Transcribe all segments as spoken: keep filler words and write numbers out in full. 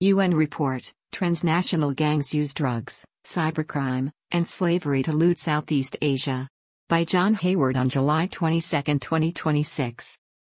U N report, transnational gangs use drugs, cybercrime, and slavery to loot Southeast Asia. By John Hayward on July twenty-second, twenty twenty-six.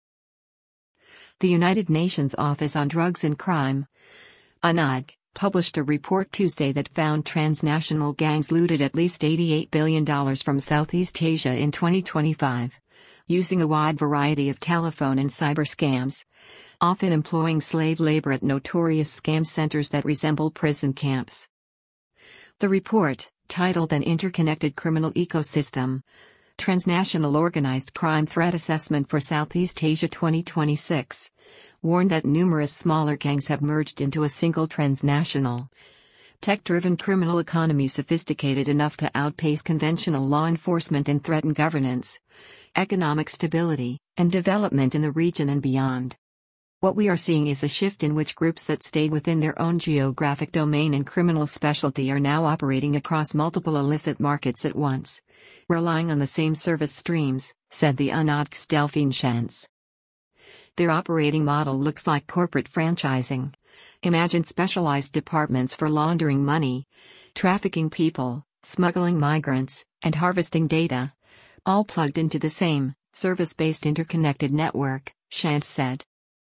The United Nations Office on Drugs and Crime, U N O D C, published a report Tuesday that found transnational gangs looted at least eighty-eight billion dollars from Southeast Asia in twenty twenty-five, using a wide variety of telephone and cyber scams, often employing slave labor at notorious scam centers that resemble prison camps. The report, titled An Interconnected Criminal Ecosystem, Transnational Organized Crime Threat Assessment for Southeast Asia twenty twenty-six, warned that numerous smaller gangs have merged into a single transnational, tech-driven criminal economy sophisticated enough to outpace conventional law enforcement and threaten governance, economic stability, and development in the region and beyond. What we are seeing is a shift in which groups that stayed within their own geographic domain and criminal specialty are now operating across multiple illicit markets at once, relying on the same service streams, said the U N O D C's Delphine Chance. Their operating model looks like corporate franchising. Imagine specialized departments for laundering money, trafficking people, smuggling migrants, and harvesting data, all plugged into the same, service-based interconnected network, Chance said.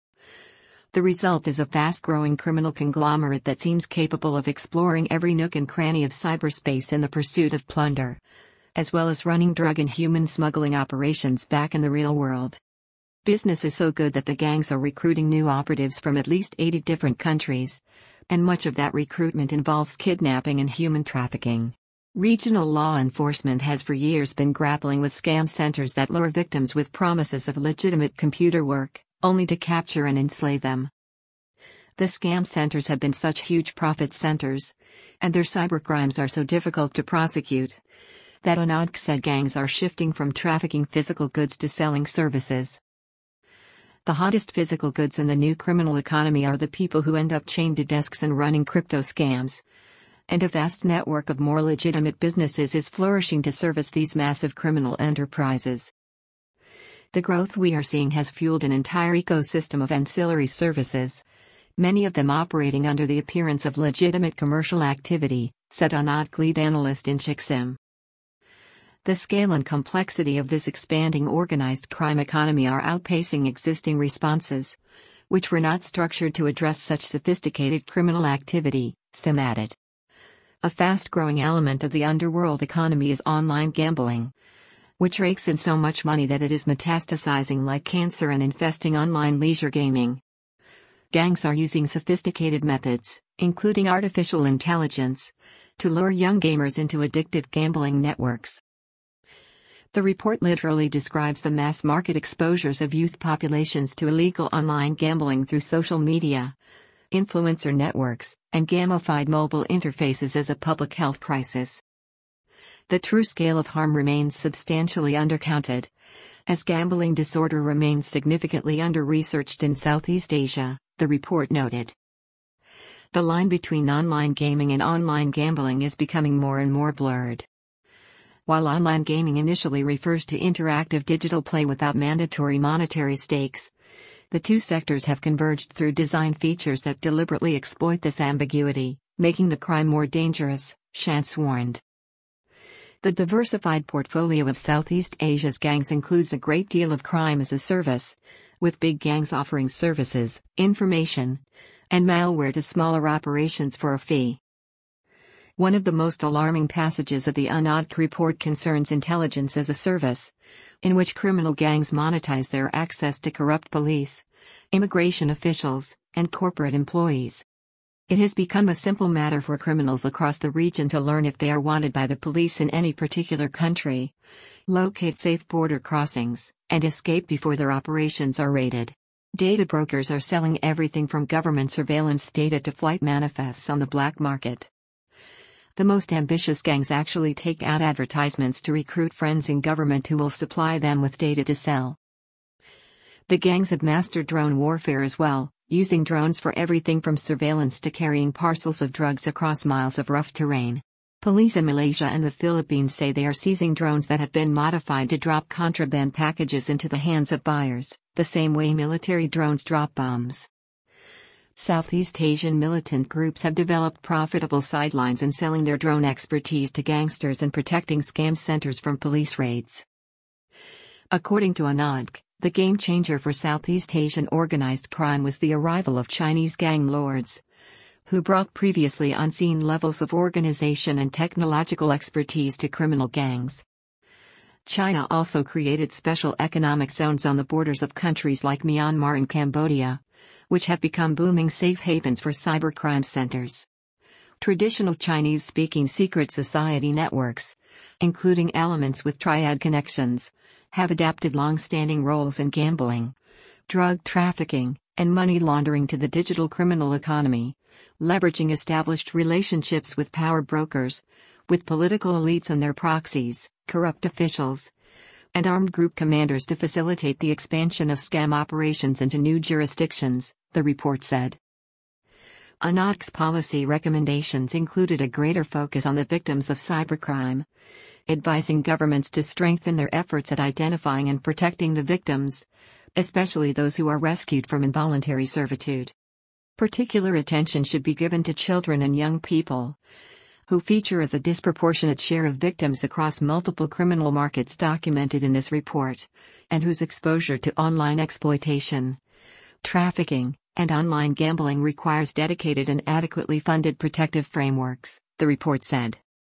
The result is a fast-growing criminal conglomerate that seems capable of exploring every nook and cranny of cyberspace in the pursuit of plunder, as well as running drug and human smuggling operations back in the real world. Business is so good that the gangs are recruiting new operatives from at least eighty different countries, and much of that recruitment involves kidnapping and human trafficking. Regional law enforcement has for years been grappling with scam centers that lure victims with promises of legitimate computer work, only to capture and enslave them. The scam centers have been such huge profit centers, and their cybercrimes are so difficult to prosecute, that U N O D C said gangs are shifting from trafficking physical goods to selling services. The hottest physical goods in the new criminal economy are the people who end up chained to desks and running crypto scams, and a vast network of more legitimate businesses is flourishing to service these massive criminal enterprises. The growth we are seeing has fueled an entire ecosystem of ancillary services, many of them operating under the appearance of legitimate commercial activity, said U N O D C lead analyst Inshik Sim. The scale and complexity of this expanding organized crime economy are outpacing existing responses, which were not structured to address such sophisticated criminal activity, Sim added. A fast-growing element of the underworld economy is online gambling, which rakes in so much money that it is metastasizing like cancer and infesting online leisure gaming. Gangs are using sophisticated methods, including artificial intelligence, to lure young gamers into addictive gambling networks. The report literally describes the mass market exposures of youth populations to illegal online gambling through social media, influencer networks, and gamified mobile interfaces as a public health crisis. The true scale of harm remains substantially undercounted, as gambling disorder remains significantly under-researched in Southeast Asia, the report noted. The line between online gaming and online gambling is becoming more and more blurred. While online gaming initially refers to interactive digital play without mandatory monetary stakes, the two sectors have converged through design features that deliberately exploit this ambiguity, making the crime more dangerous, Chance warned. The diversified portfolio of Southeast Asia's gangs includes a great deal of crime as a service, with big gangs offering services, information, and malware to smaller operations for a fee. One of the most alarming passages of the U N O D C report concerns intelligence as a service, in which criminal gangs monetize their access to corrupt police, immigration officials, and corporate employees. It has become a simple matter for criminals across the region to learn if they are wanted by the police in any particular country, locate safe border crossings, and escape before their operations are raided. Data brokers are selling everything from government surveillance data to flight manifests on the black market. The most ambitious gangs actually take out advertisements to recruit friends in government who will supply them with data to sell. The gangs have mastered drone warfare as well, using drones for everything from surveillance to carrying parcels of drugs across miles of rough terrain. Police in Malaysia and the Philippines say they are seizing drones that have been modified to drop contraband packages into the hands of buyers, the same way military drones drop bombs. Southeast Asian militant groups have developed profitable sidelines in selling their drone expertise to gangsters and protecting scam centers from police raids. According to Anodk, the game changer for Southeast Asian organized crime was the arrival of Chinese gang lords, who brought previously unseen levels of organization and technological expertise to criminal gangs. China also created special economic zones on the borders of countries like Myanmar and Cambodia, which have become booming safe havens for cybercrime centers. Traditional Chinese-speaking secret society networks, including elements with triad connections, have adapted long-standing roles in gambling, drug trafficking, and money laundering to the digital criminal economy, leveraging established relationships with power brokers, with political elites and their proxies, corrupt officials, and armed group commanders to facilitate the expansion of scam operations into new jurisdictions, the report said. Anodk's policy recommendations included a greater focus on the victims of cybercrime, advising governments to strengthen their efforts at identifying and protecting the victims, especially those who are rescued from involuntary servitude. Particular attention should be given to children and young people, who feature as a disproportionate share of victims across multiple criminal markets documented in this report, and whose exposure to online exploitation, trafficking, and online gambling requires dedicated and adequately funded protective frameworks, the report said.